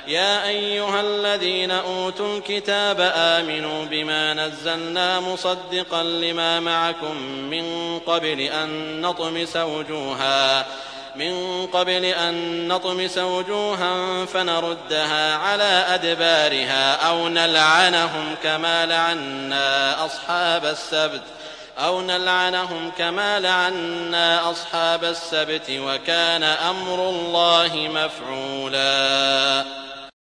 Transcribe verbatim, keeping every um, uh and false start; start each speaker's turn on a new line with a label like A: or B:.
A: يا أيها الذين أوتوا الكتاب آمنوا بما نزلنا مصدقا لما معكم من قبل أن نطمس وجوها من قبل أن نطمس وجوها فنردها على أدبارها أو نلعنهم كما لعنا أصحاب السبت أو نلعنهم كما لعنا أصحاب السبت وكان أمر الله مفعولا.